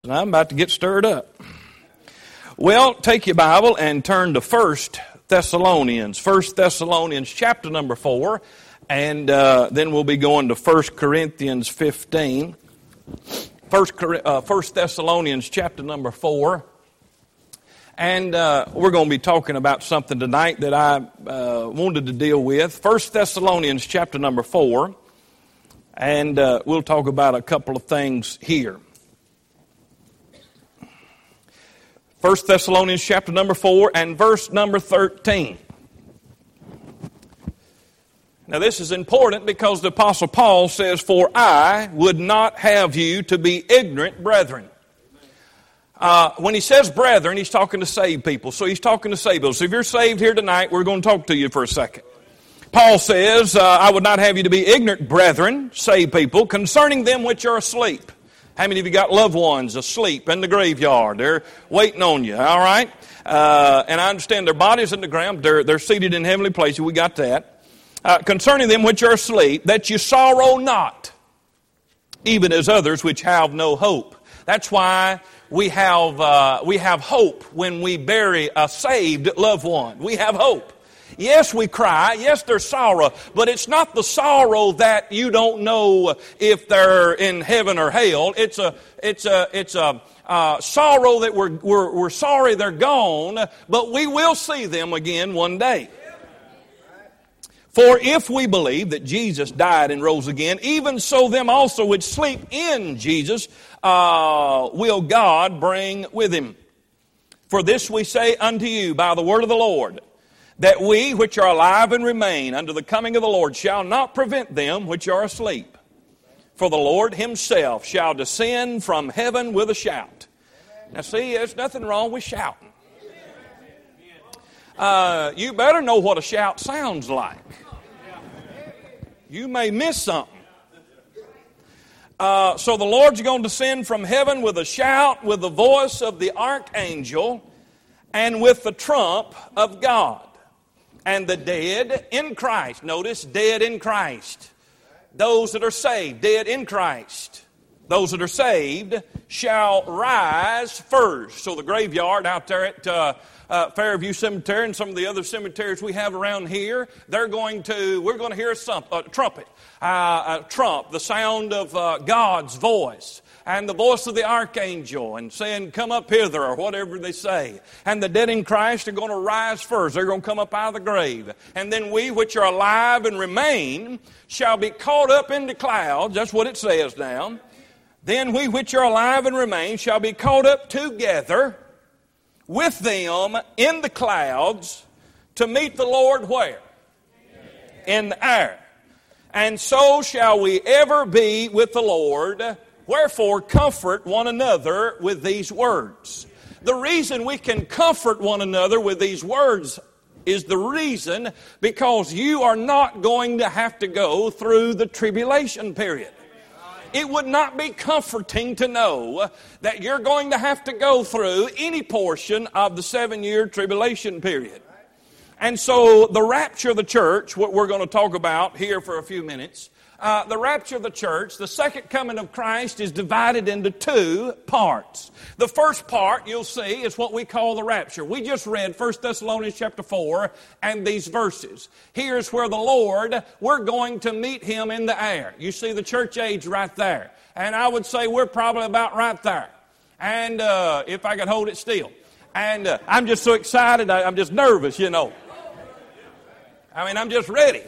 And I'm about to get stirred up. Well, take your Bible and turn to 1 Thessalonians. 1 Thessalonians chapter number 4. And then we'll be going to 1 Corinthians 15. 1 Thessalonians chapter number 4. And we're going to be talking about something tonight that I wanted to deal with. 1 Thessalonians chapter number 4. And we'll talk about a couple of things here. 1 Thessalonians chapter number 4 and verse number 13. Now this is important because the Apostle Paul says, "For I would not have you to be ignorant, brethren." When he says brethren, he's talking to saved people. So he's talking to saved people. So if you're saved here tonight, we're going to talk to you for a second. Paul says, "I would not have you to be ignorant, brethren," saved people, "concerning them which are asleep." How many of you got loved ones asleep in the graveyard? They're waiting on you, all right? And I understand their bodies in the ground. They're seated in heavenly places. We got that. "Concerning them which are asleep, that you sorrow not, even as others which have no hope." That's why we have hope when we bury a saved loved one. We have hope. Yes, we cry. Yes, there's sorrow. But it's not the sorrow that you don't know if they're in heaven or hell. It's a sorrow that we're sorry they're gone, but we will see them again one day. "For if we believe that Jesus died and rose again, even so them also which sleep in Jesus will God bring with him. For this we say unto you by the word of the Lord, that we which are alive and remain unto the coming of the Lord shall not prevent them which are asleep. For the Lord himself shall descend from heaven with a shout." Now see, there's nothing wrong with shouting. You better know what a shout sounds like. You may miss something. So the Lord's going to descend from heaven with a shout, with the voice of the archangel, and with the trump of God. "And the dead in Christ," notice, dead in Christ. Those that are saved, dead in Christ. Those that are saved shall rise first. So the graveyard out there at Fairview Cemetery and some of the other cemeteries we have around here, we're going to hear a trumpet, a trump, the sound of God's voice. And the voice of the archangel and saying, "Come up hither," or whatever they say. And the dead in Christ are going to rise first. They're going to come up out of the grave. "And then we which are alive and remain shall be caught up into clouds." That's what it says now. "Then we which are alive and remain shall be caught up together with them in the clouds to meet the Lord" where? In the air. "And so shall we ever be with the Lord. Wherefore, comfort one another with these words." The reason we can comfort one another with these words is the reason because you are not going to have to go through the tribulation period. It would not be comforting to know that you're going to have to go through any portion of the 7-year tribulation period. And so the rapture of the church, what we're going to talk about here for a few minutes, the rapture of the church, the second coming of Christ, is divided into two parts. The first part, you'll see, is what we call the rapture. We just read 1 Thessalonians chapter 4 and these verses. Here's where the Lord, we're going to meet him in the air. You see the church age right there. And I would say we're probably about right there. And if I could hold it still. And I'm just so excited, I'm just nervous, you know. I mean, I'm just ready.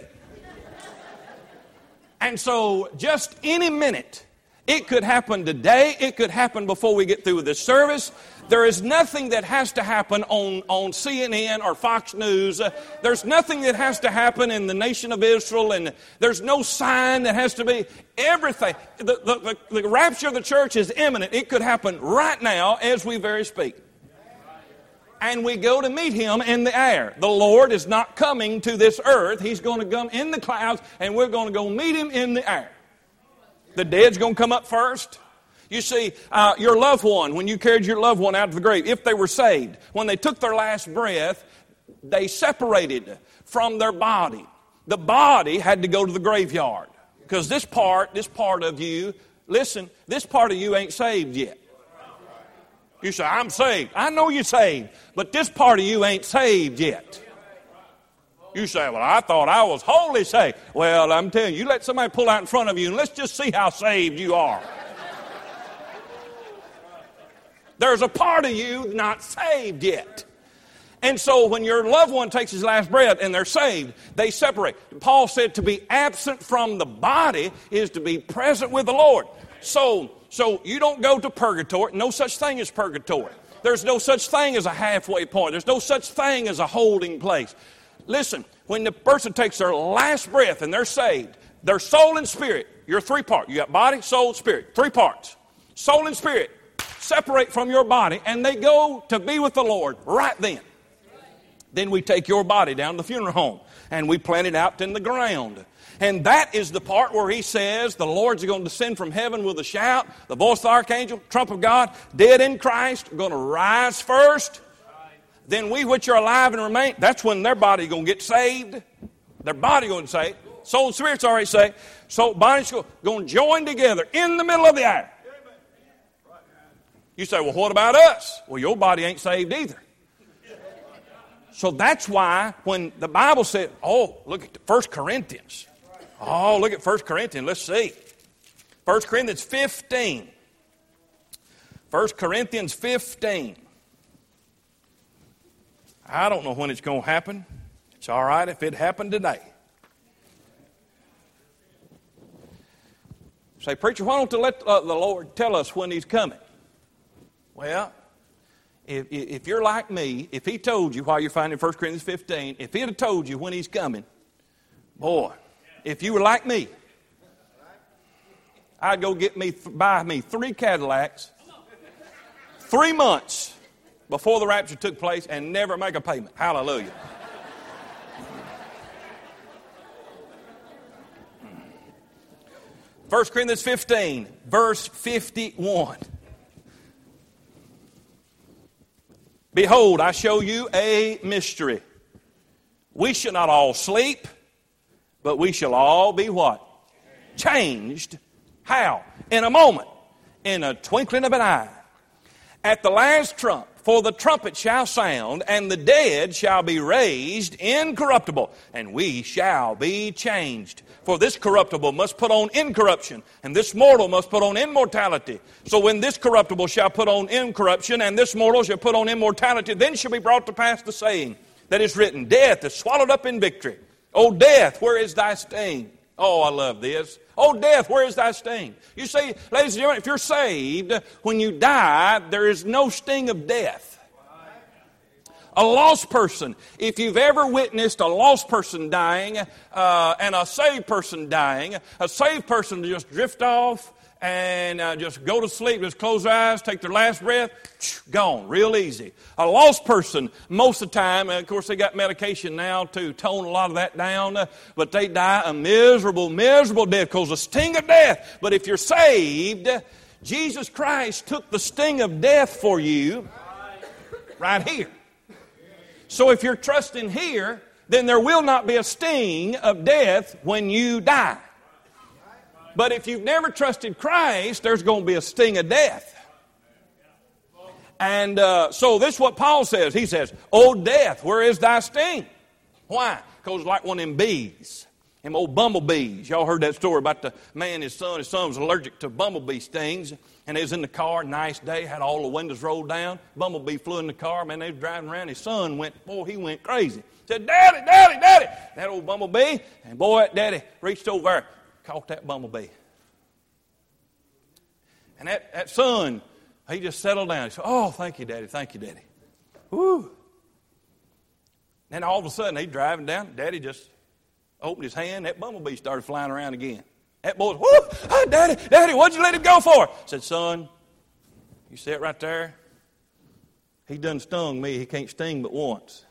And so just any minute, it could happen today, it could happen before we get through with this service. There is nothing that has to happen on CNN or Fox News. There's nothing that has to happen in the nation of Israel, and there's no sign that has to be. Everything. The rapture of the church is imminent. It could happen right now as we very speak. And we go to meet him in the air. The Lord is not coming to this earth. He's going to come in the clouds, and we're going to go meet him in the air. The dead's going to come up first. You see, your loved one, when you carried your loved one out of the grave, if they were saved, when they took their last breath, they separated from their body. The body had to go to the graveyard. Because this part of you, listen, this part of you ain't saved yet. You say, I'm saved. I know you're saved, but this part of you ain't saved yet. You say, well, I thought I was wholly saved. Well, I'm telling you, you let somebody pull out in front of you and let's just see how saved you are. There's a part of you not saved yet. And so when your loved one takes his last breath and they're saved, they separate. Paul said to be absent from the body is to be present with the Lord. So you don't go to purgatory. No such thing as purgatory. There's no such thing as a halfway point. There's no such thing as a holding place. Listen, when the person takes their last breath and they're saved, their soul and spirit, you're three parts. You got body, soul, spirit. Three parts. Soul and spirit separate from your body and they go to be with the Lord right then. Then we take your body down to the funeral home and we plant it out in the ground. And that is the part where he says the Lord's going to descend from heaven with a shout, the voice of the archangel, trump of God, dead in Christ, are going to rise first. Then we which are alive and remain, that's when their body going to get saved. Their body going to get saved. Soul and spirit's already saved. So body's going to join together in the middle of the air. You say, well, what about us? Well, your body ain't saved either. So that's why when the Bible said, oh, look at 1 Corinthians. Oh, look at 1 Corinthians. Let's see. 1 Corinthians 15. 1 Corinthians 15. I don't know when it's going to happen. It's all right if it happened today. Say, preacher, why don't you let the Lord tell us when He's coming? Well, if you're like me, if He told you while you're finding 1 Corinthians 15, if He'd have told you when He's coming, boy, if you were like me, I'd go buy me 3 Cadillacs, 3 months before the rapture took place and never make a payment. Hallelujah. First Corinthians 15, verse 51. Behold, I show you a mystery. We shall not all sleep, but we shall all be what? Changed. How? In a moment. In a twinkling of an eye. At the last trump. For the trumpet shall sound, and the dead shall be raised incorruptible, and we shall be changed. For this corruptible must put on incorruption, and this mortal must put on immortality. So when this corruptible shall put on incorruption, and this mortal shall put on immortality, then shall be brought to pass the saying that is written, Death is swallowed up in victory. O death, where is thy sting? Oh, I love this. Oh, death, where is thy sting? You see, ladies and gentlemen, if you're saved, when you die, there is no sting of death. A lost person, if you've ever witnessed a lost person dying and a saved person dying, a saved person will just drift off and just go to sleep, just close their eyes, take their last breath, gone, real easy. A lost person, most of the time, and of course they got medication now to tone a lot of that down, but they die a miserable, miserable death because the sting of death. But if you're saved, Jesus Christ took the sting of death for you right here. So if you're trusting here, then there will not be a sting of death when you die. But if you've never trusted Christ, there's going to be a sting of death. And so this is what Paul says. He says, O death, where is thy sting? Why? Because it's like one of them bees. Them old bumblebees. Y'all heard that story about the man and his son. His son was allergic to bumblebee stings. And they was in the car, nice day, had all the windows rolled down. Bumblebee flew in the car. Man, they was driving around. His son he went crazy. Said, Daddy, Daddy, Daddy. That old bumblebee. And boy, that daddy reached over there, caught that bumblebee. And that son, he just settled down. He said, oh, thank you, Daddy. Thank you, Daddy. Woo. Then all of a sudden, he's driving down. Daddy just opened his hand. That bumblebee started flying around again. That boy, whoo, oh, Daddy, Daddy, what'd you let him go for? I said, son, you sit right there. He done stung me. He can't sting but once.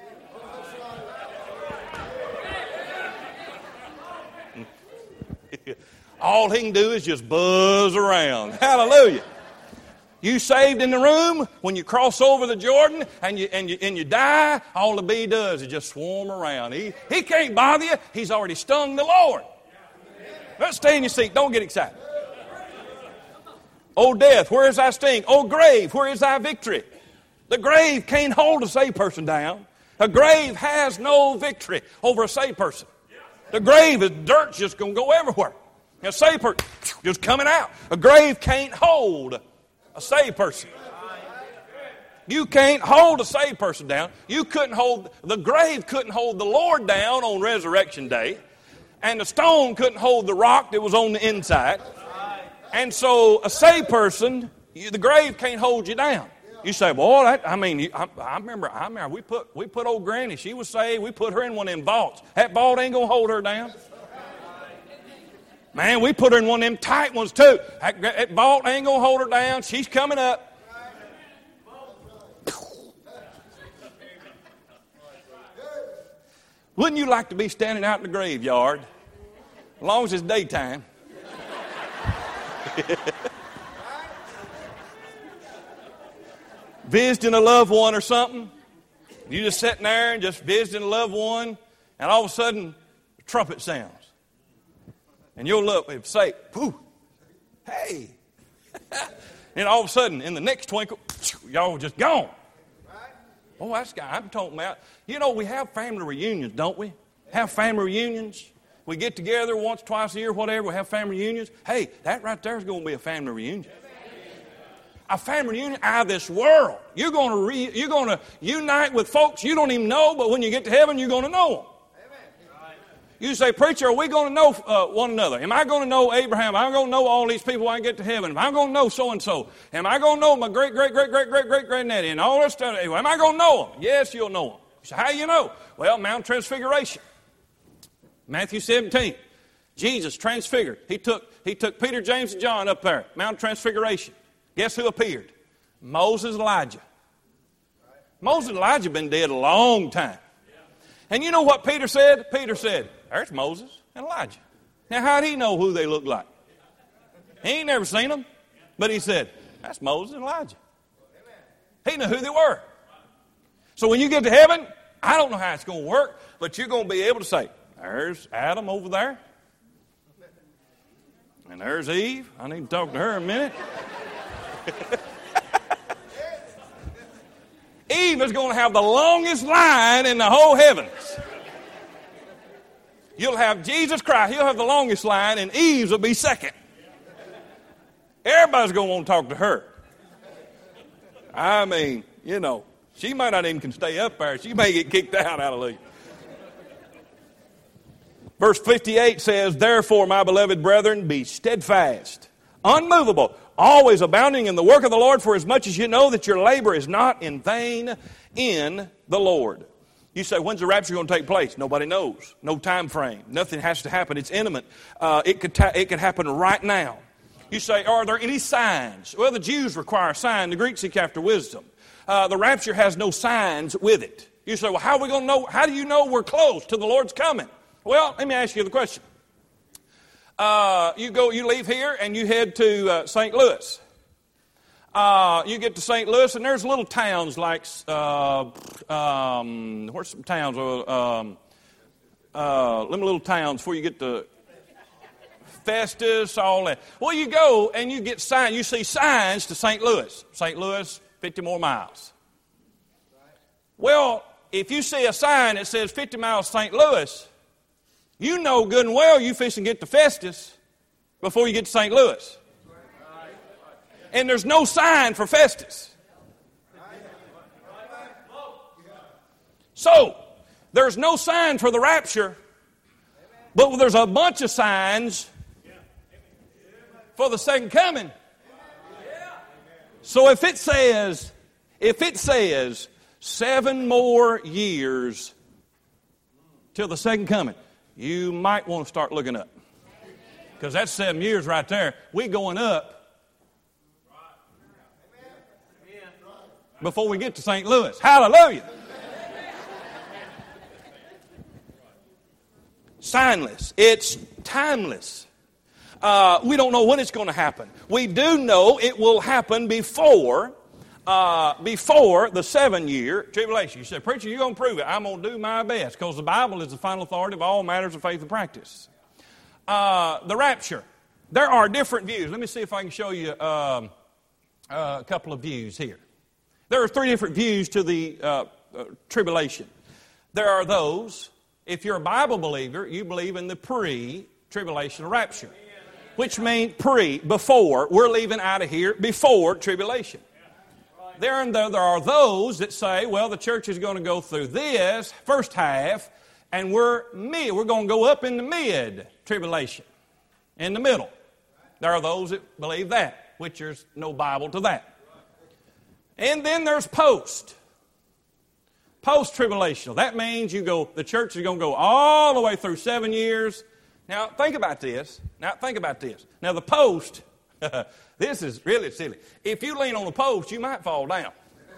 All he can do is just buzz around. Hallelujah. You saved in the room, when you cross over the Jordan and you die, all the bee does is just swarm around. He can't bother you. He's already stung the Lord. Let's stay in your seat. Don't get excited. O death, where is thy sting? O grave, where is thy victory? The grave can't hold a saved person down. A grave has no victory over a saved person. The grave is dirt just going to go everywhere. A saved person just coming out. A grave can't hold a saved person. You can't hold a saved person down. The grave couldn't hold the Lord down on resurrection day. And the stone couldn't hold the rock that was on the inside. And so a saved person, the grave can't hold you down. You say, well, I remember we put old Granny, she was saved, we put her in one of them vaults. That vault ain't going to hold her down. Man, we put her in one of them tight ones too. That vault ain't going to hold her down. She's coming up. Wouldn't you like to be standing out in the graveyard, as long as it's daytime? Visiting a loved one or something. You just sitting there and just visiting a loved one, and all of a sudden, the trumpet sounds. And you'll look and say, "Pooh, hey." And all of a sudden, in the next twinkle, y'all just gone. Oh, that's the guy I'm talking about. You know, we have family reunions, don't we? Have family reunions. We get together once, twice a year, whatever. We have family reunions. Hey, that right there is going to be a family reunion. A family reunion out of this world. You're going to unite with folks you don't even know, but when you get to heaven, you're going to know them. You say, preacher, are we going to know one another? Am I going to know Abraham? Am I going to know all these people when I get to heaven? Am I going to know so-and-so? Am I going to know my great-great-great-great-great-great-granddaddy and all that stuff? Am I going to know them? Yes, you'll know them. So how do you know? Well, Mount Transfiguration. Matthew 17. Jesus transfigured. He took Peter, James, and John up there. Mount Transfiguration. Guess who appeared? Moses and Elijah. Moses and Elijah have been dead a long time. And you know what Peter said? Peter said, there's Moses and Elijah. Now, how did he know who they looked like? He ain't never seen them. But he said, that's Moses and Elijah. He knew who they were. So when you get to heaven, I don't know how it's going to work, but you're going to be able to say, there's Adam over there. And there's Eve. I need to talk to her a minute. Eve is going to have the longest line in the whole heavens. You'll have Jesus Christ. He'll have the longest line, and Eve's will be second. Everybody's going to want to talk to her. I mean, you know, she might not even can stay up there. She may get kicked out, hallelujah. Verse 58 says, therefore, my beloved brethren, be steadfast, unmovable, always abounding in the work of the Lord, for as much as you know that your labor is not in vain in the Lord. You say, when's the rapture going to take place? Nobody knows. No time frame. Nothing has to happen. It's imminent. It could happen right now. You say, are there any signs? Well, the Jews require a sign. The Greeks seek after wisdom. The rapture has no signs with it. You say, well, how are we going to know? How do you know we're close to the Lord's coming? Well, let me ask you the question. You leave here and you head to St. Louis. You get to St. Louis and there's little towns like, where's some towns? Little towns before you get to Festus, all that. Well, you go and you get signs. You see signs to St. Louis. St. Louis, 50 more miles. Well, if you see a sign that says 50 miles St. Louis, you know good and well you fixing to get to Festus before you get to St. Louis. And there's no sign for Festus. So, there's no sign for the rapture, but there's a bunch of signs for the second coming. So if it says 7 more years till the second coming, you might want to start looking up. Because that's 7 years right there. We going up before we get to St. Louis. Hallelujah. Signless. It's timeless. We don't know when it's going to happen. We do know it will happen before the 7-year tribulation. You say, preacher, you're going to prove it. I'm going to do my best because the Bible is the final authority of all matters of faith and practice. The rapture. there are different views. Let me see if I can show you a couple of views here. There are three different views to the tribulation. There are those, if you're a Bible believer, you believe in the pre-tribulation rapture, which means before. We're leaving out of here before tribulation. There are those that say, well, the church is going to go through this first half, and we're going to go up in the mid-tribulation, in the middle. There are those that believe that, which there's no Bible to that. And then there's post-tribulational. That means the church is going to go all the way through 7 years. Now, think about this. Now, the post, this is really silly. If you lean on the post, you might fall down.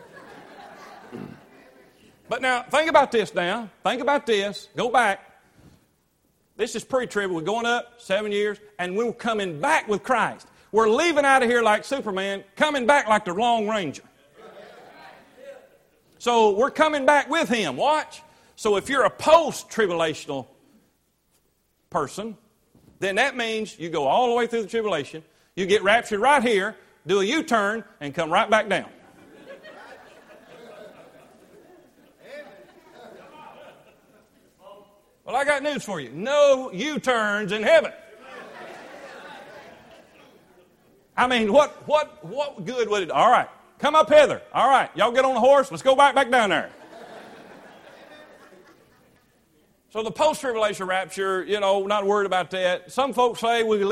But now, think about this now. Think about this. Go back. This is pre-trib. We're going up 7 years, and we're coming back with Christ. We're leaving out of here like Superman, coming back like the Lone Ranger. So we're coming back with Him. Watch. So if you're a post-tribulational person, then that means you go all the way through the tribulation, you get raptured right here, do a U-turn, and come right back down. Well, I got news for you. No U-turns in heaven. I mean, what good would it? All right, come up hither. All right, y'all get on the horse. Let's go back down there. So the post-tribulation rapture, not worried about that. Some folks say we'll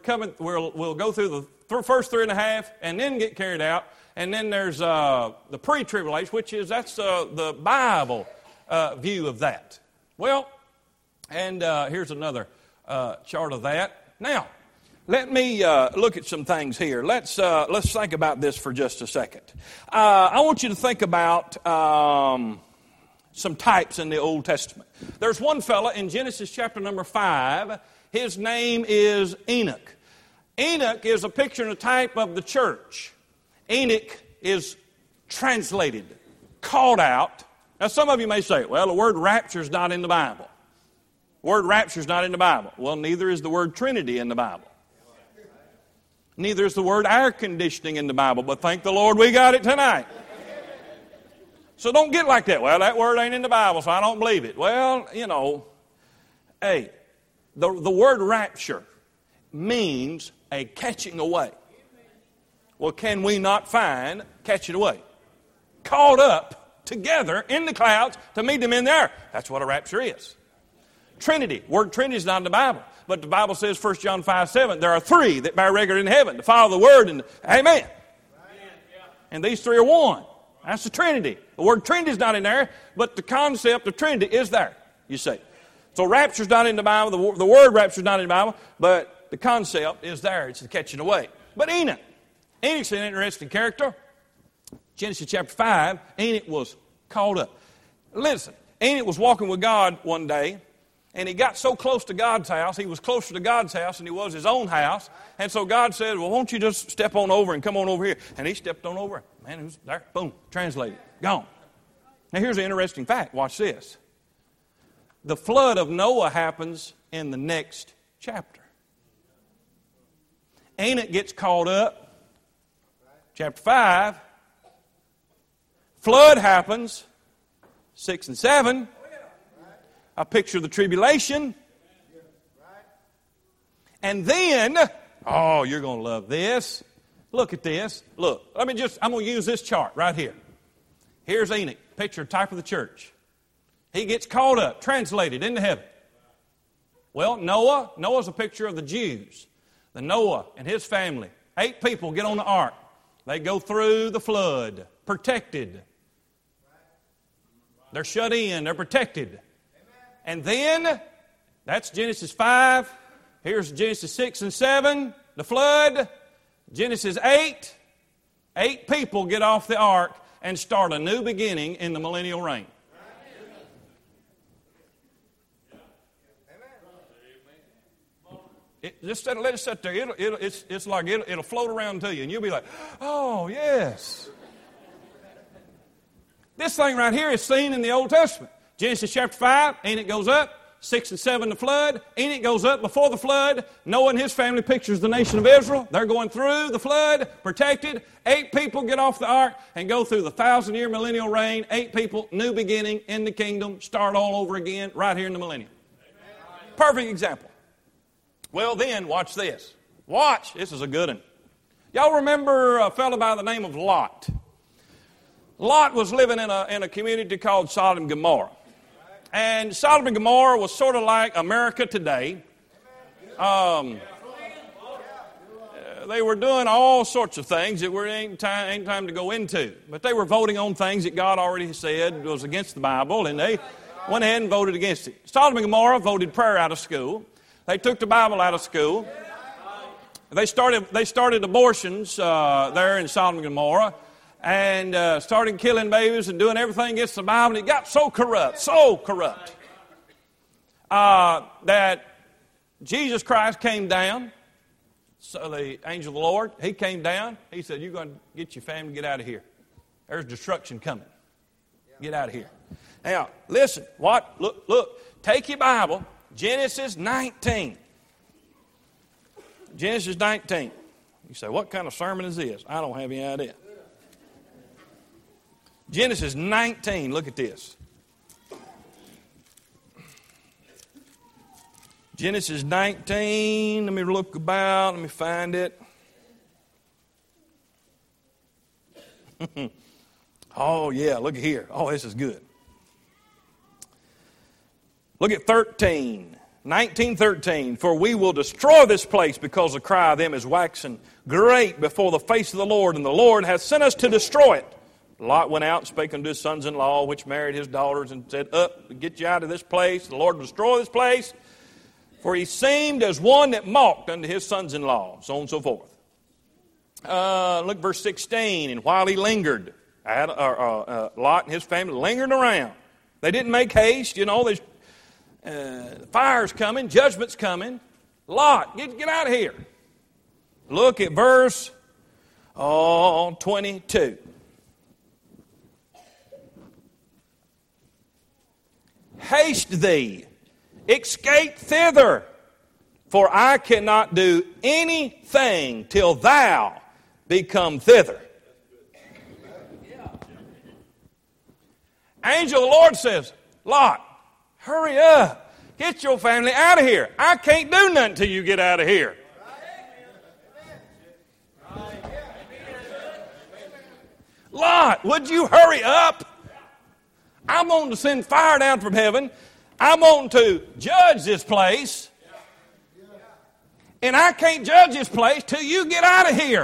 go through the first 3.5 and then get carried out. And then there's the pre-tribulation, that's the Bible view of that. Well, and here's another chart of that. Now, let me look at some things here. Let's think about this for just a second. I want you to think about some types in the Old Testament. There's one fella in Genesis chapter number 5. His name is Enoch. Enoch is a picture and a type of the church. Enoch is translated, called out. Now, some of you may say, well, the word rapture is not in the Bible. The word rapture is not in the Bible. Well, neither is the word Trinity in the Bible. Neither is the word air conditioning in the Bible, but thank the Lord we got it tonight. So don't get like that. Well, that word ain't in the Bible, so I don't believe it. Well, hey, the word rapture means a catching away. Well, can we not find catching away? Caught up together in the clouds to meet them in the air. That's what a rapture is. Trinity. Word Trinity is not in the Bible. But the Bible says, 1 John 5:7, there are three that bear record in heaven, the Father, the Word, and Amen. And these three are one. That's the Trinity. The word Trinity is not in there, but the concept of Trinity is there, you see. So rapture's not in the Bible, the word rapture's not in the Bible, but the concept is there. It's the catching away. But Enoch's an interesting character. Genesis chapter 5, Enoch was caught up. Listen, Enoch was walking with God one day, and he got so close to God's house, he was closer to God's house than he was his own house. And so God said, well, won't you just step on over and come on over here? And he stepped on over. Man, it was there. Boom. Translated. Gone. Now, here's an interesting fact. Watch this. The flood of Noah happens in the next chapter. Enoch gets caught up. Chapter 5. Flood happens. 6 and 7. A picture of the tribulation. And then, oh, you're going to love this. Look at this. Look, I'm going to use this chart right here. Here's Enoch, picture, type of the church. He gets caught up, translated into heaven. Well, Noah's a picture of the Jews. The Noah and his family, 8 people get on the ark. They go through the flood, protected. They're shut in, they're protected. And then, that's Genesis 5. Here's Genesis 6 and 7, the flood. Genesis 8, 8 people get off the ark and start a new beginning in the millennial reign. Just let it sit there. It's like it'll float around to you, and you'll be like, oh, yes. This thing right here is seen in the Old Testament. Genesis chapter 5, Enoch goes up, 6 and 7, the flood. Enoch goes up before the flood. Noah and his family pictures the nation of Israel. They're going through the flood, protected. 8 people get off the ark and go through the 1,000-year millennial reign. 8 people, new beginning in the kingdom, start all over again right here in the millennium. Perfect example. Well then, watch this. Watch. This is a good one. Y'all remember a fellow by the name of Lot? Lot was living in a community called Sodom and Gomorrah. And Sodom and Gomorrah was sort of like America today. They were doing all sorts of things that ain't time to go into. But they were voting on things that God already said was against the Bible, and they went ahead and voted against it. Sodom and Gomorrah voted prayer out of school. They took the Bible out of school. They started abortions there in Sodom and Gomorrah, and started killing babies and doing everything against the Bible. And it got so corrupt, that Jesus Christ came down. So the angel of the Lord, he came down. He said, "You're going to get your family, get out of here. There's destruction coming. Get out of here." Now, listen. Look. Take your Bible, Genesis 19. Genesis 19. You say, what kind of sermon is this? I don't have any idea. Genesis 19, look at this. Genesis 19, let me look about, let me find it. Oh, yeah, look at here. Oh, this is good. Look at 13. 19:13, for we will destroy this place because the cry of them is waxing great before the face of the Lord, and the Lord hath sent us to destroy it. Lot went out and spake unto his sons-in-law, which married his daughters, and said, "Up, get you out of this place. The Lord will destroy this place. For he seemed as one that mocked unto his sons-in-law," so on and so forth. Look, verse 16, and while he lingered, Lot and his family lingered around. They didn't make haste, there's fire's coming, judgment's coming. Lot, get out of here. Look at verse 22. Haste thee, escape thither, for I cannot do anything till thou be come thither. Angel of the Lord says, Lot, hurry up. Get your family out of here. I can't do nothing till you get out of here. Lot, would you hurry up? I'm going to send fire down from heaven. I'm going to judge this place. And I can't judge this place till you get out of here.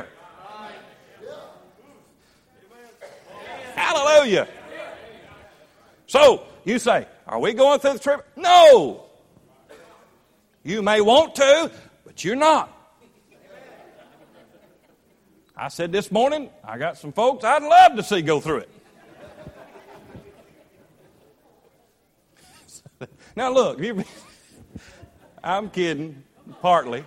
Hallelujah. So, you say, are we going through the trip? No. You may want to, but you're not. I said this morning, I got some folks I'd love to see go through it. Now look, I'm kidding, partly.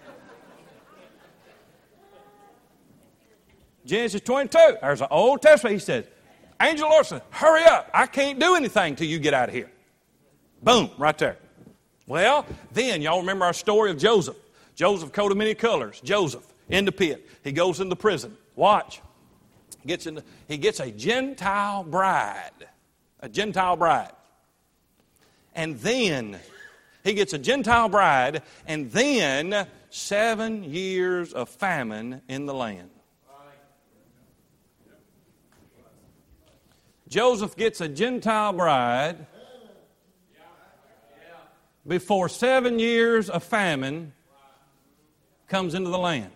Genesis 22, there's an Old Testament, he says, Angel of the Lord says, hurry up, I can't do anything till you get out of here. Boom, right there. Well, then, y'all remember our story of Joseph. Joseph, coat of many colors. Joseph, in the pit. He goes into prison. Watch. He gets a Gentile bride. A Gentile bride. And then, he gets a Gentile bride, and then 7 years of famine in the land. Joseph gets a Gentile bride before 7 years of famine comes into the land.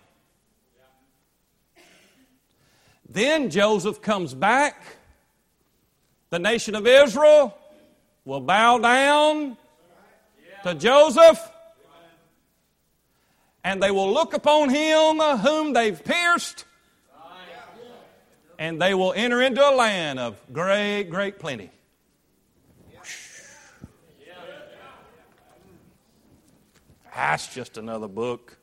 Then Joseph comes back. The nation of Israel will bow down to Joseph, and they will look upon him whom they've pierced, and they will enter into a land of great, great plenty. That's just another book.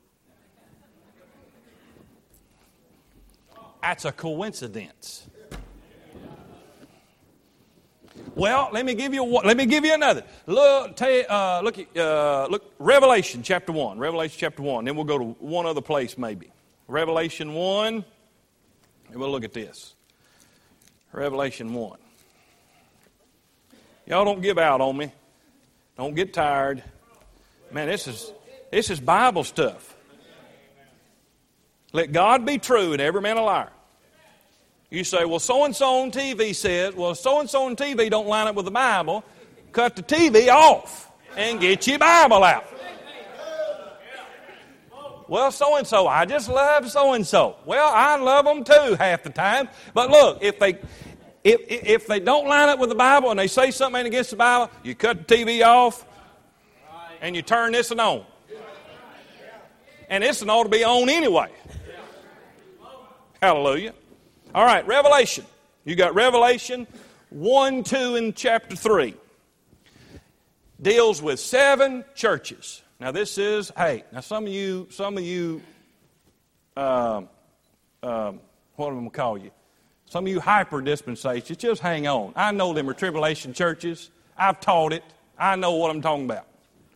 That's a coincidence. Well, let me give you another. Look, Revelation chapter 1. Revelation chapter 1. Then we'll go to one other place maybe. Revelation 1. And we'll look at this. Revelation 1. Y'all don't give out on me. Don't get tired. Man, this is Bible stuff. Let God be true and every man a liar. You say, well, so-and-so on TV says, well, so-and-so on TV don't line up with the Bible. Cut the TV off and get your Bible out. Well, so-and-so, I just love so-and-so. Well, I love them too half the time. But look, if they don't line up with the Bible and they say something against the Bible, you cut the TV off and you turn this one on. And this one ought to be on anyway. Hallelujah. All right, Revelation. You got Revelation 1, 2, and chapter 3. Deals with 7 churches. Now this is, now some of you, what am I going to call you? Some of you hyper-dispensations, just hang on. I know them are tribulation churches. I've taught it. I know what I'm talking about.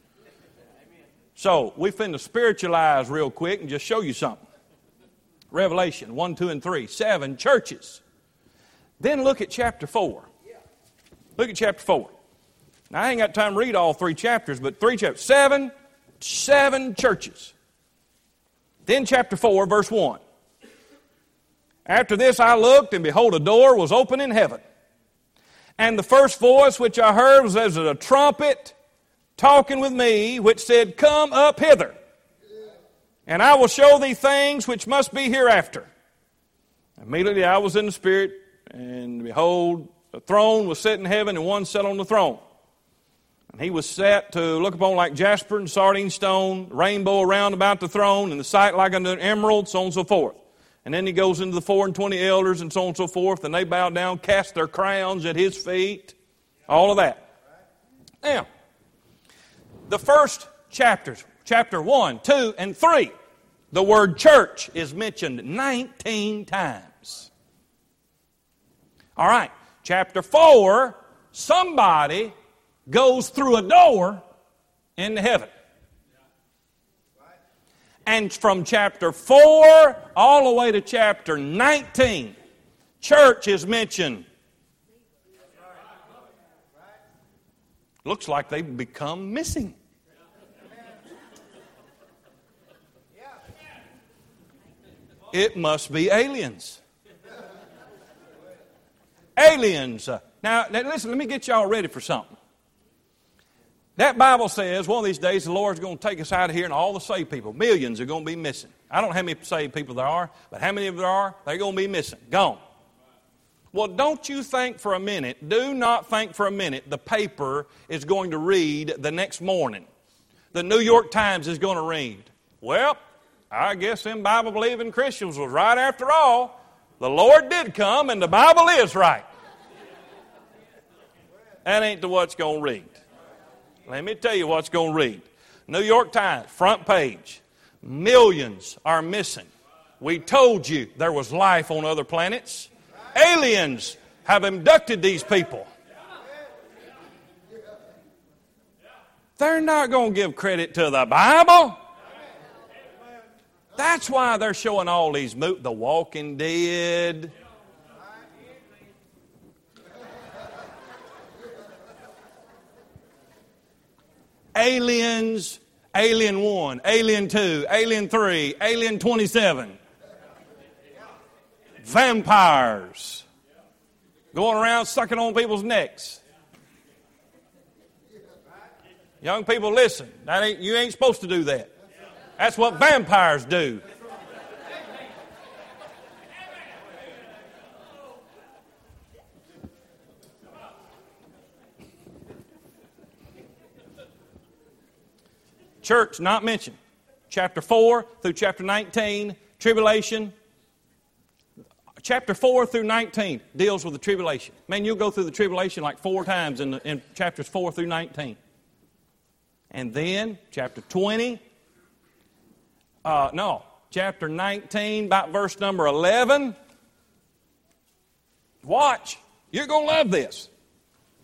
So, we finna spiritualize real quick and just show you something. Revelation 1, 2, and 3. 7 churches. Then look at chapter 4. Look at chapter 4. Now, I ain't got time to read all 3 chapters, but 3 chapters. 7 churches. Then chapter 4, verse 1. After this I looked, and behold, a door was open in heaven. And the first voice which I heard was as a trumpet talking with me, which said, Come up hither, and I will show thee things which must be hereafter. Immediately I was in the Spirit, and behold, a throne was set in heaven, and one sat on the throne. And he was set to look upon like jasper and sardine stone, rainbow around about the throne, and the sight like unto an emerald, so on and so forth. And then he goes into the 24 elders and so on and so forth, and they bow down, cast their crowns at his feet. All of that. Now, the first chapters, chapter 1, 2, and 3, the word church is mentioned 19 times. All right, chapter 4, somebody goes through a door into heaven. And from chapter 4 all the way to chapter 19, church is mentioned. Looks like they've become missing. It must be aliens. Aliens. Now, listen, let me get y'all ready for something. That Bible says one of these days the Lord's going to take us out of here and all the saved people, millions, are going to be missing. I don't know how many saved people there are, but how many of there are, they're going to be missing, gone. Well, don't you think for a minute, do not think for a minute the paper is going to read the next morning. The New York Times is going to read, well, I guess them Bible-believing Christians was right after all. The Lord did come and the Bible is right. That ain't the what's going to read. Let me tell you what's going to read. New York Times, front page. Millions are missing. We told you there was life on other planets. Aliens have abducted these people. They're not going to give credit to the Bible. That's why they're showing all these The Walking Dead. Aliens, Alien 1, Alien 2, Alien 3, Alien 27. Vampires. Going around sucking on people's necks. Young people, listen. You ain't supposed to do that. That's what vampires do. Church not mentioned. Chapter 4 through chapter 19, tribulation. Chapter 4 through 19 deals with the tribulation. Man, you'll go through the tribulation like 4 times in chapters 4 through 19. And then chapter 20. Chapter 19, about verse number 11. Watch. You're going to love this.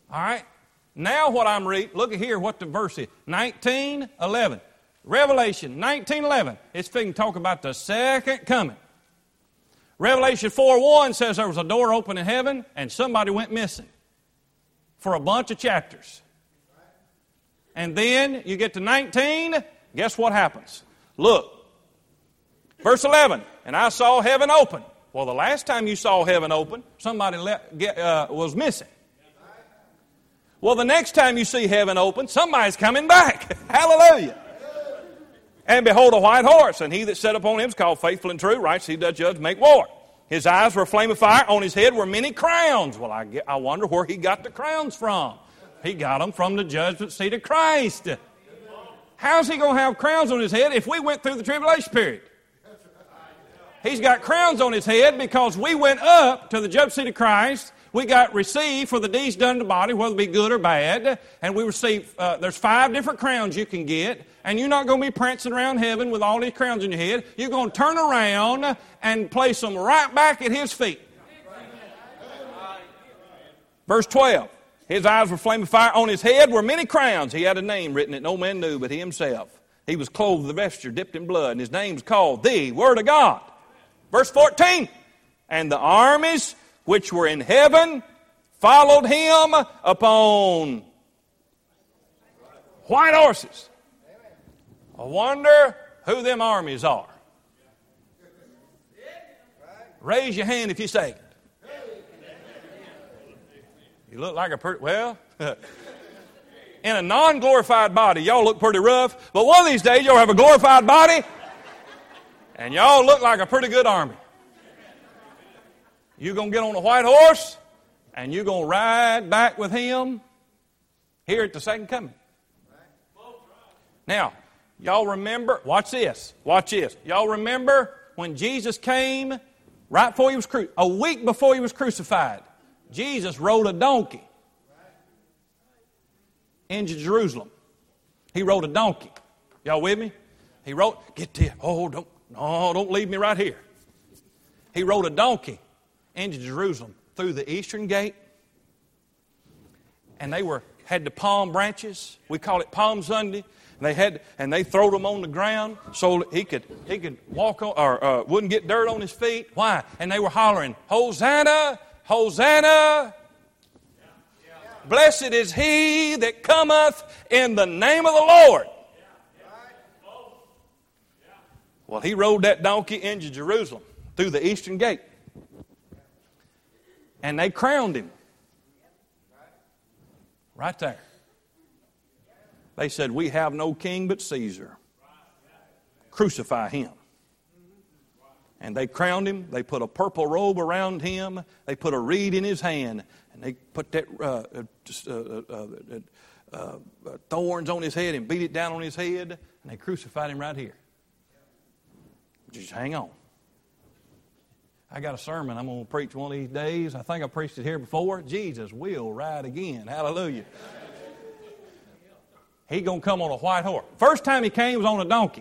All right? Now what I'm reading, look at here what the verse is. 19:11. Revelation 19:11. It's fitting to talk about the second coming. Revelation 4:1 says there was a door open in heaven and somebody went missing for a bunch of chapters. And then you get to 19, guess what happens? Look. Verse 11, and I saw heaven open. Well, the last time you saw heaven open, somebody was missing. Well, the next time you see heaven open, somebody's coming back. Hallelujah. And behold, a white horse, and he that sat upon him is called Faithful and True, righteous he does judge, make war. His eyes were a flame of fire, on his head were many crowns. Well, I wonder where he got the crowns from. He got them from the judgment seat of Christ. How's he going to have crowns on his head if we went through the tribulation period? He's got crowns on his head because we went up to the judgment seat of Christ. We got received for the deeds done in the body, whether it be good or bad. And we receive, there's 5 different crowns you can get. And you're not going to be prancing around heaven with all these crowns in your head. You're going to turn around and place them right back at His feet. Verse 12. His eyes were flame of fire. On his head were many crowns. He had a name written that no man knew but he himself. He was clothed with a vesture dipped in blood. And his name was called the Word of God. Verse 14. And the armies which were in heaven followed him upon white horses. I wonder who them armies are. Raise your hand if you say it. You look like a pretty, well, in a non-glorified body, y'all look pretty rough. But one of these days, you'll have a glorified body, and y'all look like a pretty good army. You're going to get on a white horse, and you're going to ride back with Him here at the second coming. Now, y'all remember, watch this. Y'all remember when Jesus came right before He was crucified, a week before He was crucified, Jesus rode a donkey into Jerusalem. He rode a donkey. Y'all with me? He rode, get this. Oh, don't leave me right here. He rode a donkey into Jerusalem through the eastern gate. And they had the palm branches. We call it Palm Sunday. And they throwed them on the ground so he could walk on, or wouldn't get dirt on his feet. Why? And they were hollering, Hosanna, Hosanna. Blessed is he that cometh in the name of the Lord. Well, he rode that donkey into Jerusalem through the eastern gate. And they crowned him. Right there. They said, we have no king but Caesar. Crucify him. And they crowned him. They put a purple robe around him. They put a reed in his hand. And they put that thorns on his head and beat it down on his head. And they crucified him right here. Just hang on. I got a sermon I'm going to preach one of these days. I think I preached it here before. Jesus will ride again. Hallelujah. He's going to come on a white horse. First time he came was on a donkey.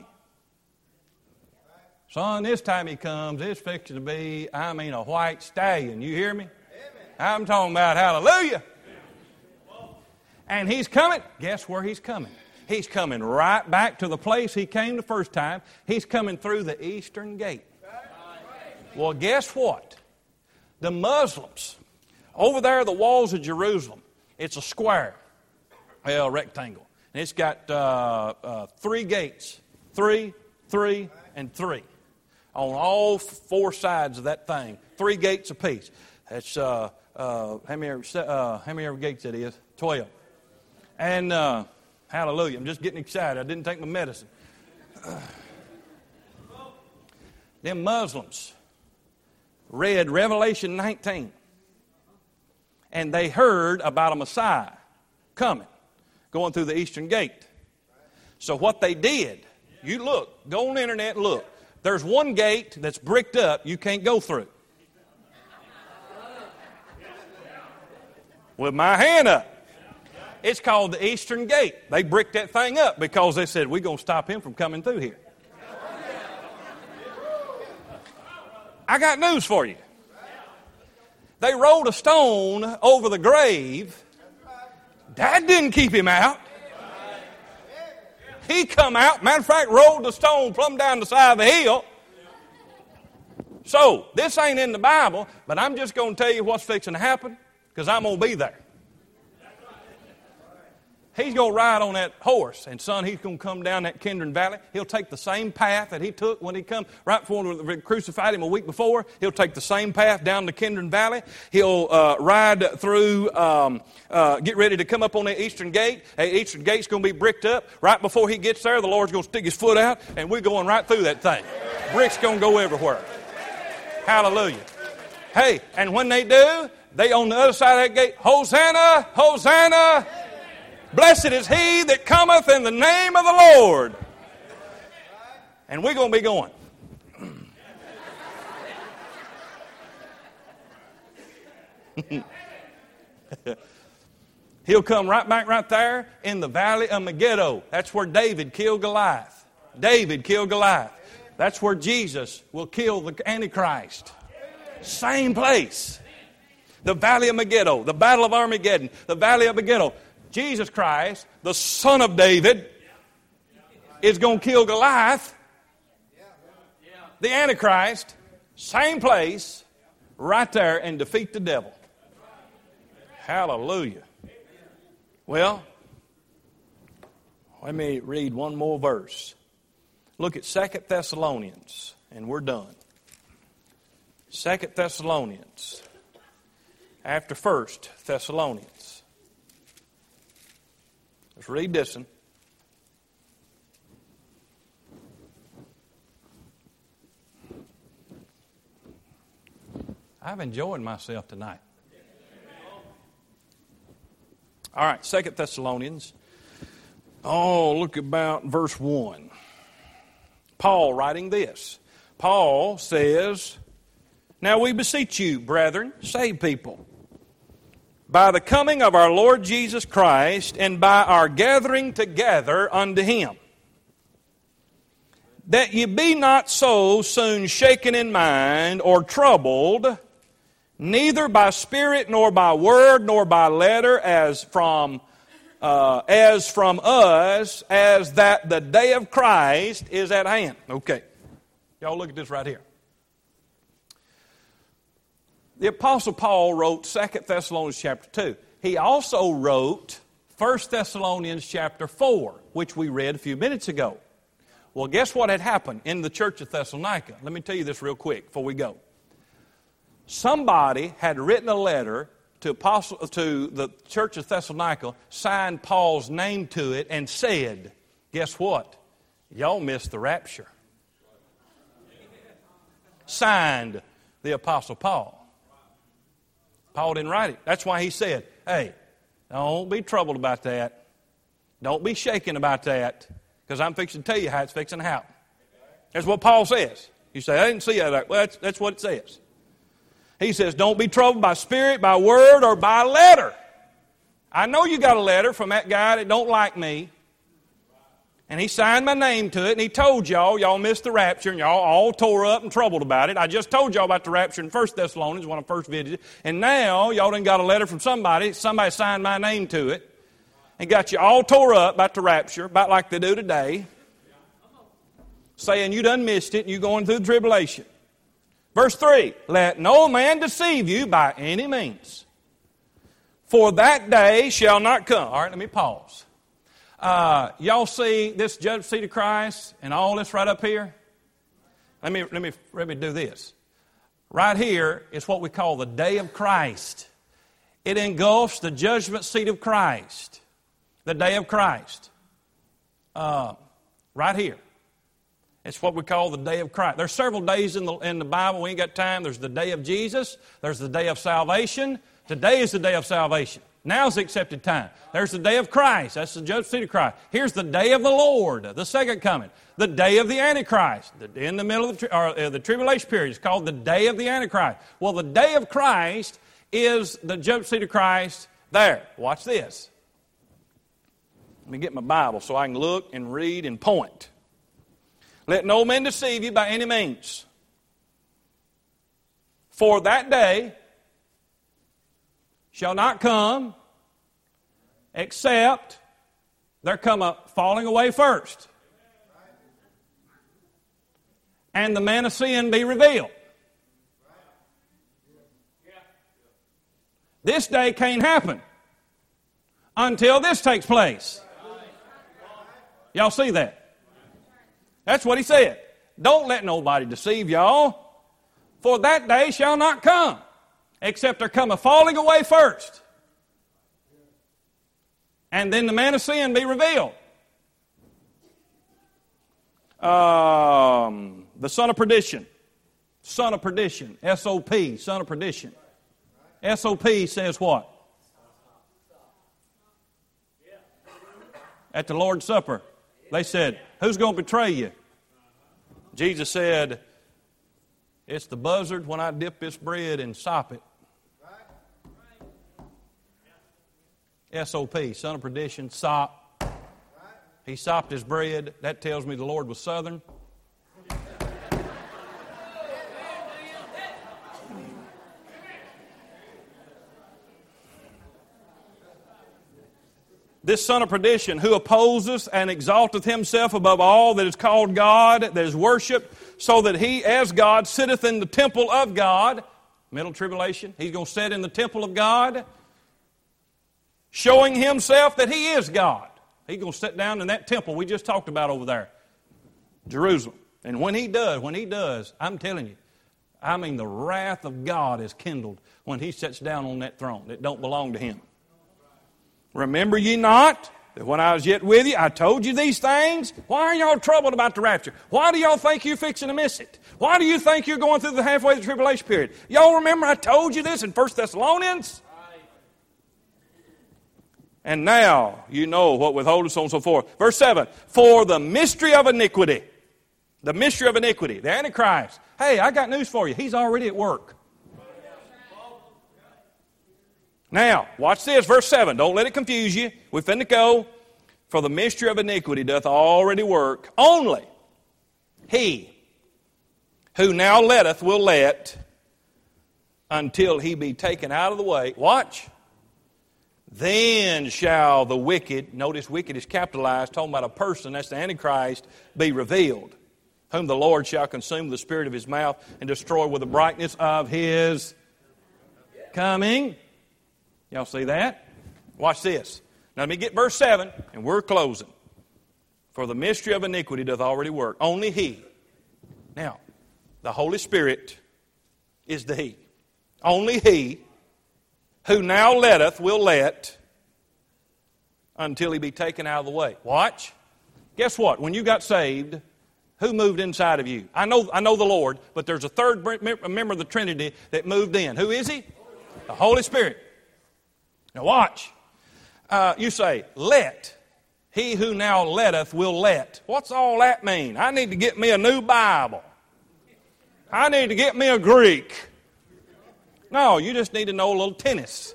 Son, this time he comes, it's fixing to be, a white stallion. You hear me? Amen. I'm talking about hallelujah. And he's coming. Guess where he's coming? He's coming right back to the place he came the first time. He's coming through the eastern gate. Well, guess what? The Muslims, over there the walls of Jerusalem, it's a square, rectangle. And it's got 3 gates, 3, 3, and 3. On all 4 sides of that thing, 3 gates apiece. That's how many gates that is? 12. And hallelujah! I'm just getting excited. I didn't take my medicine. Them Muslims read Revelation 19, and they heard about a Messiah coming, going through the eastern gate. So what they did, you look, go on the internet and look. There's one gate that's bricked up you can't go through. With my hand up. It's called the Eastern Gate. They bricked that thing up because they said, we're going to stop him from coming through here. I got news for you. They rolled a stone over the grave That didn't keep him out. He come out, matter of fact, rolled the stone plumb down the side of the hill. So, this ain't in the Bible, but I'm just going to tell you what's fixing to happen, because I'm going to be there. He's going to ride on that horse, and son, he's going to come down that Kidron Valley. He'll take the same path that he took when he come right before they crucified him a week before. He'll take the same path down the Kidron Valley. He'll ride through, get ready to come up on the eastern gate. The eastern gate's going to be bricked up. Right before he gets there, the Lord's going to stick his foot out, and we're going right through that thing. Bricks going to go everywhere. Hallelujah. Hey, and when they do, they on the other side of that gate, Hosanna, Hosanna. Blessed is he that cometh in the name of the Lord. And we're going to be going. He'll come right back right there in the valley of Megiddo. That's where David killed Goliath. David killed Goliath. That's where Jesus will kill the Antichrist. Same place. The valley of Megiddo, the battle of Armageddon, the valley of Megiddo. Jesus Christ, the Son of David, is going to kill Goliath, the Antichrist, same place, right there, and defeat the devil. Hallelujah. Well, let me read one more verse. Look at 2 Thessalonians, and we're done. 2 Thessalonians, after 1 Thessalonians. Let's read this one. I've enjoyed myself tonight. All right, 2 Thessalonians. Oh, look about verse 1. Paul writing this. Paul says, "Now we beseech you, brethren, save people, by the coming of our Lord Jesus Christ, and by our gathering together unto Him, that ye be not so soon shaken in mind, or troubled, neither by spirit, nor by word, nor by letter, as from us, as that the day of Christ is at hand." Okay, y'all look at this right here. The Apostle Paul wrote 2 Thessalonians chapter 2. He also wrote 1 Thessalonians chapter 4, which we read a few minutes ago. Well, guess what had happened in the church of Thessalonica? Let me tell you this real quick before we go. Somebody had written a letter to the church of Thessalonica, signed Paul's name to it, and said, guess what? Y'all missed the rapture. Signed the Apostle Paul. Paul didn't write it. That's why he said, hey, don't be troubled about that. Don't be shaken about that, because I'm fixing to tell you how it's fixing to happen. That's what Paul says. You say, I didn't see that. Well, that's what it says. He says, don't be troubled by spirit, by word, or by letter. I know you got a letter from that guy that don't like me. And he signed my name to it, and he told y'all missed the rapture, and y'all all tore up and troubled about it. I just told y'all about the rapture in 1 Thessalonians when I first visited. And now y'all done got a letter from somebody signed my name to it, and got you all tore up about the rapture, about like they do today, saying you done missed it, and you going through the tribulation. Verse 3, let no man deceive you by any means, for that day shall not come. All right, let me pause. Y'all see this judgment seat of Christ and all this right up here? Let me do this. Right here is what we call the day of Christ. It engulfs the judgment seat of Christ. The day of Christ. Right here. It's what we call the day of Christ. There's several days in the Bible. We ain't got time. There's the day of Jesus. There's the day of salvation. Today is the day of salvation. Now's the accepted time. There's the day of Christ. That's the judgment seat of Christ. Here's the day of the Lord, the second coming. The day of the Antichrist. In the middle of the tribulation period. It's called the day of the Antichrist. Well, the day of Christ is the judgment seat of Christ there. Watch this. Let me get my Bible so I can look and read and point. Let no man deceive you by any means. For that day shall not come, except there come a falling away first, and the man of sin be revealed. This day can't happen until this takes place. Y'all see that? That's what he said. Don't let nobody deceive y'all, for that day shall not come, except there come a falling away first, and then the man of sin be revealed. The son of perdition. Son of perdition. S-O-P, son of perdition. S-O-P says what? At the Lord's Supper, they said, who's going to betray you? Jesus said, it's the buzzard when I dip this bread and sop it. S-O-P, son of perdition, sop. He sopped his bread. That tells me the Lord was Southern. This son of perdition, who opposeth and exalteth himself above all that is called God, that is worshipped, so that he, as God, sitteth in the temple of God. Middle tribulation. He's going to sit in the temple of God, showing himself that he is God. He's going to sit down in that temple we just talked about over there, Jerusalem. And when he does, I'm telling you, I mean the wrath of God is kindled when he sits down on that throne that don't belong to him. Remember ye not that when I was yet with you, I told you these things? Why are y'all troubled about the rapture? Why do y'all think you're fixing to miss it? Why do you think you're going through the halfway of the tribulation period? Y'all remember I told you this in 1 Thessalonians? And now you know what withholdeth, so on and so forth. Verse 7, for the mystery of iniquity. The mystery of iniquity. The Antichrist. Hey, I got news for you. He's already at work. Now, watch this, verse 7. Don't let it confuse you. We're finna go. For the mystery of iniquity doth already work. Only he who now letteth will let until he be taken out of the way. Watch. Then shall the wicked, notice wicked is capitalized, talking about a person, that's the Antichrist, be revealed, whom the Lord shall consume with the spirit of his mouth and destroy with the brightness of his coming. Y'all see that? Watch this. Now let me get verse 7, and we're closing. For the mystery of iniquity doth already work. Only he. Now, the Holy Spirit is the he. Only he who now letteth will let until he be taken out of the way. Watch. Guess what? When you got saved, who moved inside of you? I know the Lord, but there's a third member of the Trinity that moved in. Who is he? The Holy Spirit. Now watch. You say, let. He who now letteth will let. What's all that mean? I need to get me a new Bible. I need to get me a Greek. No, you just need to know a little tennis.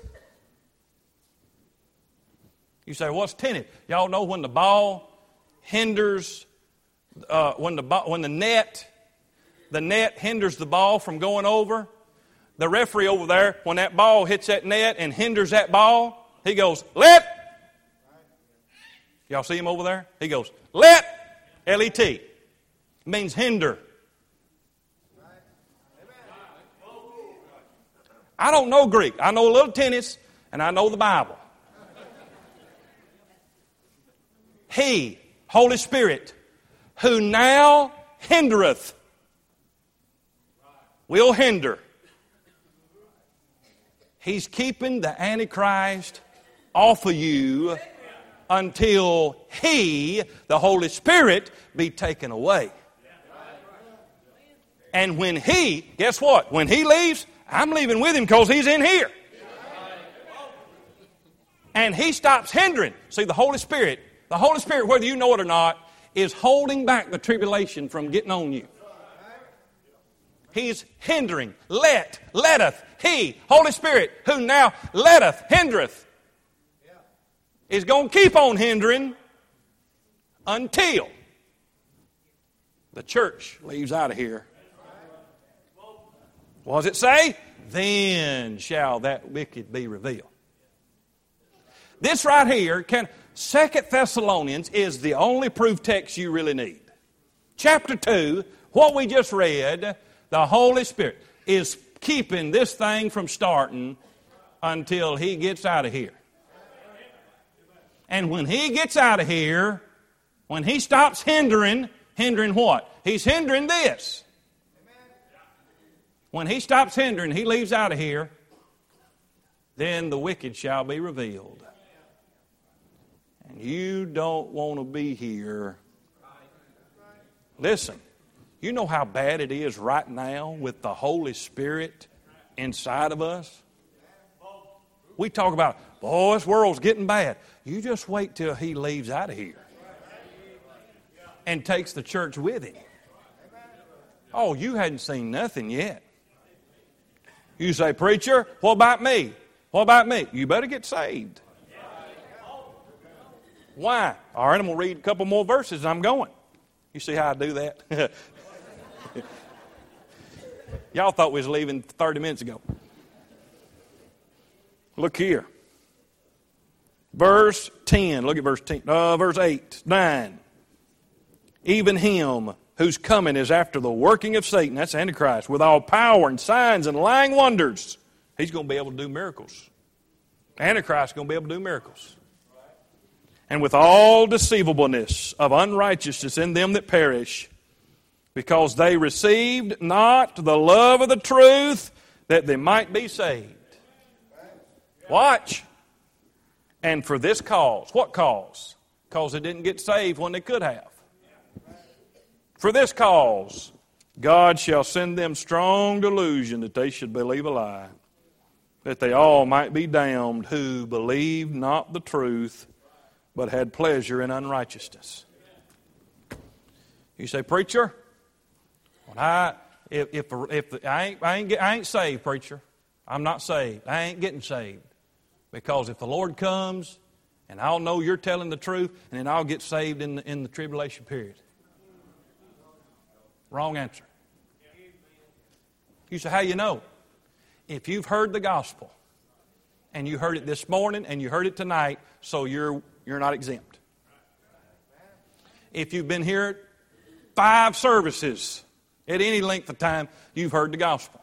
You say, what's tennis? Y'all know when the ball hinders, when the net hinders the ball from going over? The referee over there, when that ball hits that net and hinders that ball, he goes, let. Y'all see him over there? He goes, let. L-E-T. Means hinder. I don't know Greek. I know a little tennis, and I know the Bible. He, Holy Spirit, who now hindereth, will hinder. He's keeping the Antichrist off of you until he, the Holy Spirit, be taken away. And when he, guess what? When he leaves, I'm leaving with him because he's in here. And he stops hindering. See, the Holy Spirit, whether you know it or not, is holding back the tribulation from getting on you. He's hindering. Letteth. He, Holy Spirit, who now letteth, hindereth, is going to keep on hindering until the church leaves out of here. What does it say? Then shall that wicked be revealed. This right here, 2 Thessalonians is the only proof text you really need. Chapter 2, what we just read, the Holy Spirit is keeping this thing from starting until He gets out of here. And when He gets out of here, when He stops hindering what? He's hindering this. When He stops hindering, He leaves out of here, then the wicked shall be revealed. And you don't want to be here. Listen, you know how bad it is right now with the Holy Spirit inside of us? We talk about, boy, this world's getting bad. You just wait till He leaves out of here and takes the church with Him. Oh, you hadn't seen nothing yet. You say, preacher, what about me? What about me? You better get saved. Why? All right, I'm going to read a couple more verses and I'm going. You see how I do that? Y'all thought we was leaving 30 minutes ago. Look here. Verse 10. Look at verse 10. Verse 8, 9. Even him whose coming is after the working of Satan, that's Antichrist, with all power and signs and lying wonders. He's going to be able to do miracles. Antichrist is going to be able to do miracles. And with all deceivableness of unrighteousness in them that perish, because they received not the love of the truth, that they might be saved. Watch. And for this cause. What cause? Because they didn't get saved when they could have. For this cause, God shall send them strong delusion that they should believe a lie, that they all might be damned who believed not the truth, but had pleasure in unrighteousness. You say, preacher, I ain't saved, preacher. I'm not saved. I ain't getting saved. Because if the Lord comes, and I'll know you're telling the truth, and then I'll get saved in the tribulation period. Wrong answer. You say, how you know? If you've heard the gospel, and you heard it this morning, and you heard it tonight, so you're not exempt. If you've been here 5 services at any length of time, you've heard the gospel.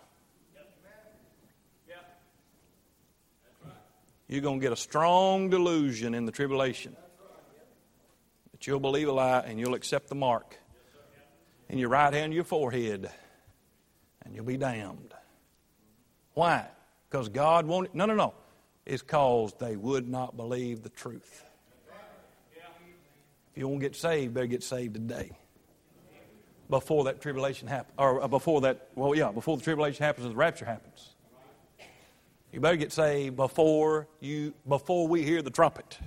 You're going to get a strong delusion in the tribulation that you'll believe a lie and you'll accept the mark in your right hand, your forehead, and you'll be damned. Why? Because God wanted... No. It's because they would not believe the truth. If you want to get saved, better get saved today. Before that tribulation happens. Or before the tribulation happens and the rapture happens. You better get saved before we hear the trumpet.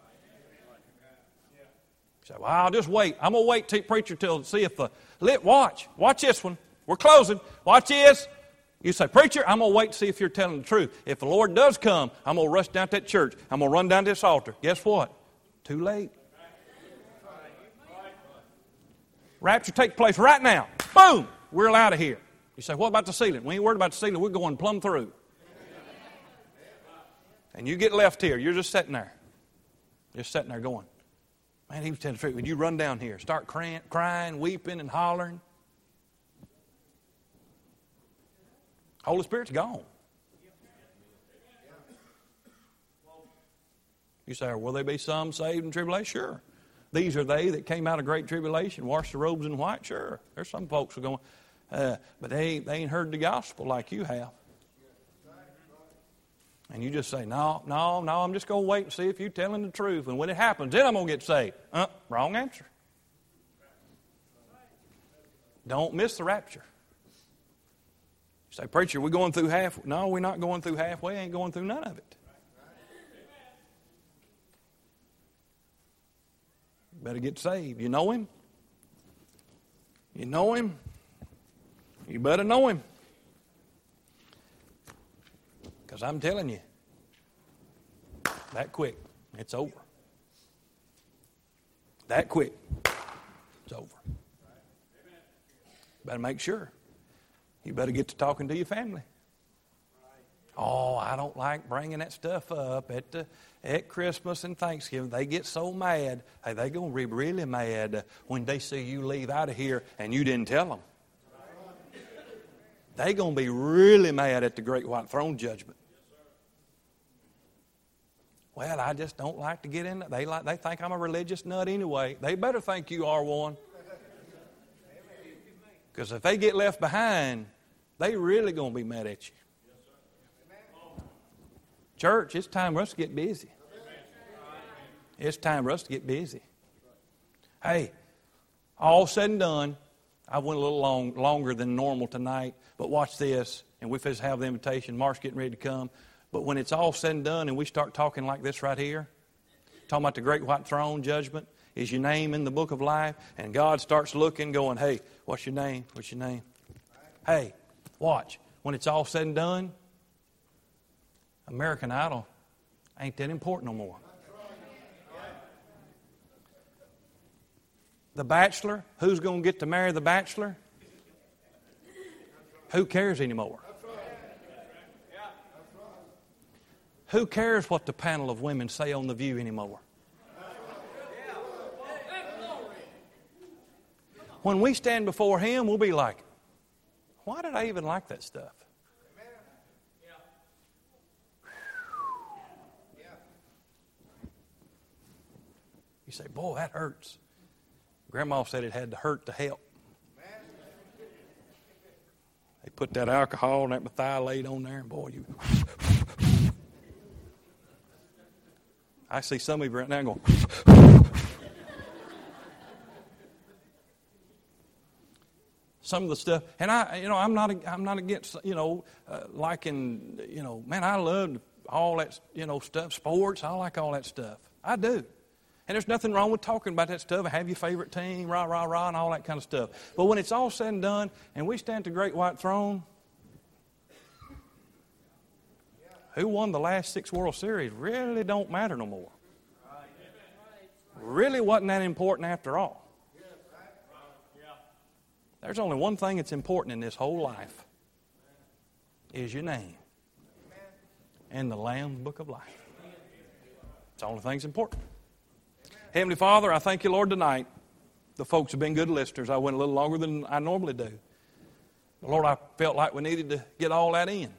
You say, well, I'll just wait. I'm going to wait, preacher, till see if the... Watch this one. We're closing. Watch this. You say, preacher, I'm going to wait to see if you're telling the truth. If the Lord does come, I'm going to rush down to that church. I'm going to run down to this altar. Guess what? Too late. Rapture takes place right now. Boom! We're out of here. You say, what about the ceiling? We ain't worried about the ceiling. We're going plumb through. And you get left here. You're just sitting there. Just sitting there going, man, he was telling the truth. When you run down here, start crying, weeping, and hollering. Holy Spirit's gone. You say, will there be some saved in tribulation? Sure. These are they that came out of great tribulation, washed their robes in white? Sure. There's some folks who are going, but they ain't heard the gospel like you have. And you just say, no, I'm just going to wait and see if you're telling the truth. And when it happens, then I'm going to get saved. Wrong answer. Don't miss the rapture. You say, preacher, we're going through half. No, we're not going through halfway. Ain't going through none of it. You better get saved. You know Him? You know Him? You better know Him. Because I'm telling you, that quick, it's over. That quick, it's over. Better make sure. You better get to talking to your family. Oh, I don't like bringing that stuff up at Christmas and Thanksgiving. They get so mad. Hey, they're going to be really mad when they see you leave out of here and you didn't tell them. They're going to be really mad at the great white throne judgment. Well, I just don't like to get in it. They think I'm a religious nut anyway. They better think you are one. Because if they get left behind, they really going to be mad at you. Church, it's time for us to get busy. It's time for us to get busy. Hey, all said and done, I went a little longer than normal tonight, but watch this, and we just have the invitation. Mark's getting ready to come. But when it's all said and done and we start talking like this right here, talking about the great white throne judgment, is your name in the book of life? And God starts looking, going, hey, what's your name? What's your name? Hey, watch. When it's all said and done, American Idol ain't that important no more. The Bachelor, who's going to get to marry the Bachelor? Who cares anymore? Who cares what the panel of women say on The View anymore? When we stand before Him, we'll be like, why did I even like that stuff? You say, boy, that hurts. Grandma said it had to hurt to help. They put that alcohol and that methylate on there, and boy, you... I see some of you right now going... Some of the stuff, and I'm not against, liking, man, I love all that, stuff, sports. I like all that stuff. I do. And there's nothing wrong with talking about that stuff. Have your favorite team, rah, rah, rah, and all that kind of stuff. But when it's all said and done, and we stand at the great white throne, who won the last 6 World Series really don't matter no more. Really wasn't that important after all. There's only one thing that's important in this whole life, is your name in the Lamb's Book of Life. It's the only thing that's important. Heavenly Father, I thank you, Lord, tonight. The folks have been good listeners. I went a little longer than I normally do. But Lord, I felt like we needed to get all that in.